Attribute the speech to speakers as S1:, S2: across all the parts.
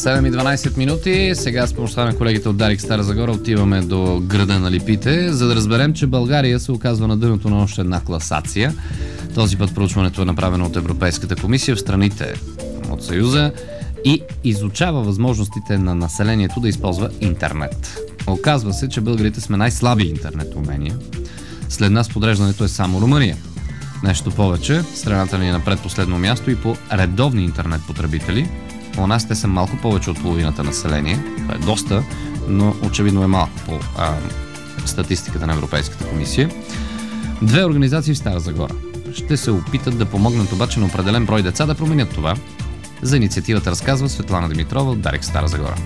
S1: 7:12 минути. Сега с помощта на колегите от Дарик Стара Загора отиваме до града на липите, за да разберем, че България се оказва на дъното на още една класация. Този път проучването е направено от Европейската комисия в страните от Съюза и изучава възможностите на населението да използва интернет. Оказва се, че българите сме най-слаби интернет умения. След нас подреждането е само Румъния. Нещо повече, страната ни е на предпоследно място и по редовни интернет потребители. У нас те са малко повече от половината население. Това е доста, но очевидно е малко по статистиката на Европейската комисия. Две организации в Стара Загора ще се опитат да помогнат обаче на определен брой деца да променят това. За инициативата разказва Светлана Димитрова от Дарик Стара Загора.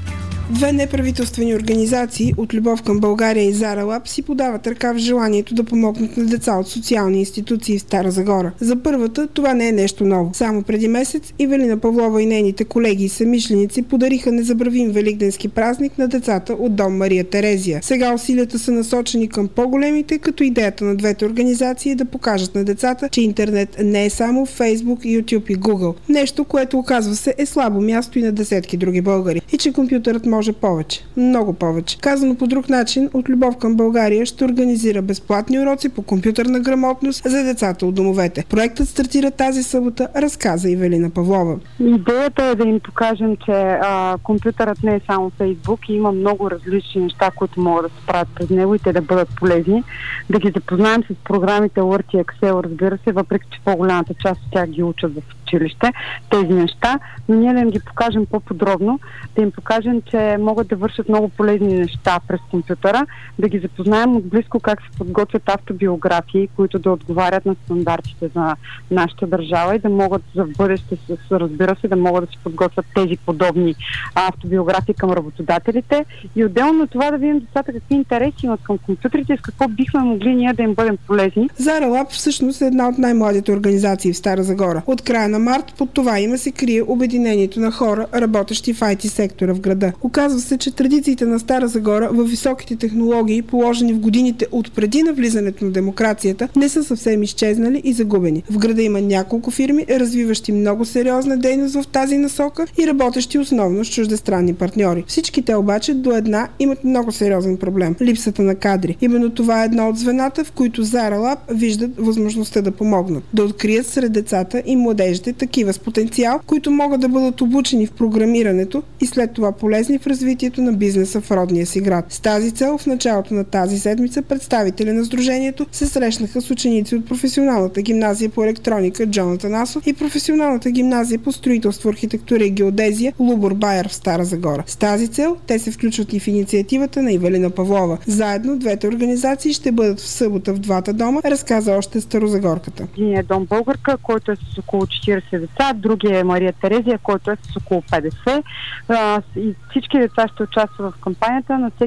S2: Две неправителствени организации от Любов към България и Зара Лаб си подават ръка в желанието да помогнат на деца от социални институции в Стара Загора. За първата това не е нещо ново. Само преди месец Ивелина Павлова и нейните колеги и съмишленици подариха незабравим великденски празник на децата от дом Мария Терезия. Сега усилията са насочени към по-големите, като идеята на двете организации е да покажат на децата, че интернет не е само Facebook, YouTube и Google. Нещо, което оказва се е слабо място и на десетки други българи. И че компютърът може повече. Много повече. Казано по друг начин, от Любов към България ще организира безплатни уроци по компютърна грамотност за децата от домовете. Проектът стартира тази събота, разказа Ивелина Павлова.
S3: Идеята е да им покажем, че компютърът не е само Фейсбук и има много различни неща, които могат да се правят пред него и те да бъдат полезни. Да ги запознаем с програмите Word и Excel, разбира се, въпреки че по-голямата част от тях ги учат в училище, тези неща, но ние да им ги покажем по-подробно, да им покажем, че могат да вършат много полезни неща през компютъра, да ги запознаем отблизко как се подготвят автобиографии, които да отговарят на стандартите за нашата държава и да могат за бъдеще, разбира се, да могат да се подготвят тези подобни автобиографии към работодателите и отделно на това да видим децата какви интереси имат към компютрите и с какво бихме могли ние да им бъдем полезни.
S2: Зара Лаб всъщност е една от най-младите организации в Стара Загора. От края на март под това име се крие обединението на хора, работещи в IT сектора в града. Оказва се, че традициите на Стара Загора във високите технологии, положени в годините от преди навлизането на демокрацията, не са съвсем изчезнали и загубени. В града има няколко фирми, развиващи много сериозна дейност в тази насока и работещи основно с чуждестранни партньори. Всички те обаче до една имат много сериозен проблем – липсата на кадри. Именно това е едно от звената, в които Зара Лаб виждат възможността да помогнат. Да открият сред децата и младежите такива с потенциал, които могат да бъдат обучени в програмирането и след това полезни в развитието на бизнеса в родния си град. С тази цел в началото на тази седмица представители на сдружението се срещнаха с ученици от професионалната гимназия по електроника Джон Атанасов и професионалната гимназия по строителство, архитектура и геодезия Лубор Байер в Стара Загора. С тази цел те се включват и в инициативата на Ивелина Павлова. Заедно двете организации ще бъдат в събота в двата дома, разказа още старозагорката.
S3: Един е дом Българка, който е с около 40 деца, другия е Мария Терезия, който е с около 50. И всички деца ще участват в кампанията, на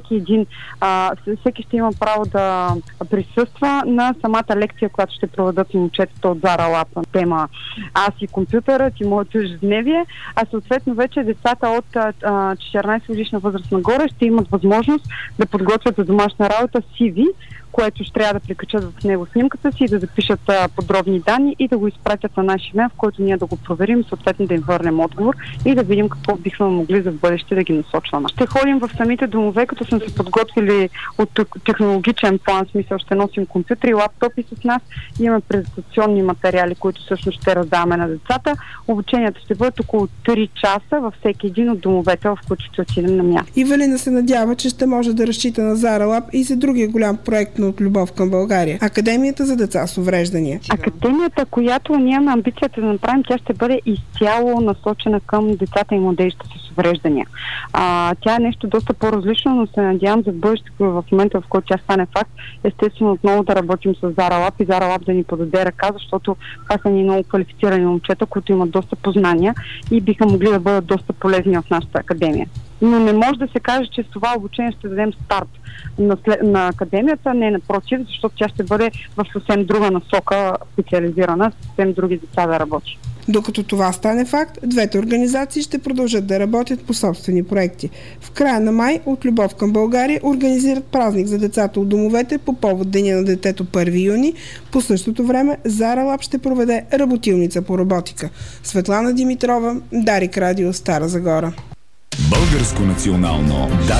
S3: всеки ще има право да присъства на самата лекция, която ще проведат момчетата от Зара Лаб на тема Аз и компютърът и моето ежедневие, а съответно вече децата от 14 годишна възраст нагоре ще имат възможност да подготвят за домашна работа CV, което ще трябва да прикачат в него снимката си, да запишат подробни данни и да го изпратят на нашия имейл, в който ние да го проверим, съответно да им върнем отговор и да видим какво бихме могли за в бъдеще да ги насочваме. Ще ходим в самите домове, като сме се подготвили от технологичен план, смисъл ще носим компютри, лаптопи с нас, имаме презентационни материали, които всъщност ще раздаваме на децата. Обученията ще бъдат около 3 часа във всеки един от домовете, в които ще отидем на място.
S2: Ивелина се надява, че ще може да разчита на Зара Лаб и за другия голям проект от Любов към България. Академията за деца с увреждания.
S3: Академията, която ние имаме амбицията да направим, тя ще бъде изцяло насочена към децата и младежите с увреждания. Тя е нещо доста по-различно, но се надявам за бъдеще, в момента, в който тя стане факт, естествено отново да работим с Зара Лаб и Зара Лаб да ни подаде ръка, защото това са ни много квалифицирани момчета, които имат доста познания и биха могли да бъдат доста полезни в нашата академия. Но не може да се каже, че с това обучение ще дадем старт на академията, не напротив, защото тя ще бъде в съвсем друга насока специализирана, съвсем други деца да работи.
S2: Докато това стане факт, двете организации ще продължат да работят по собствени проекти. В края на май от Любов към България организират празник за децата от домовете по повод Деня на детето 1 юни. По същото време Зара Лаб ще проведе работилница по роботика. Светлана Димитрова, Дарик Радио, Стара Загора.
S4: Българско национално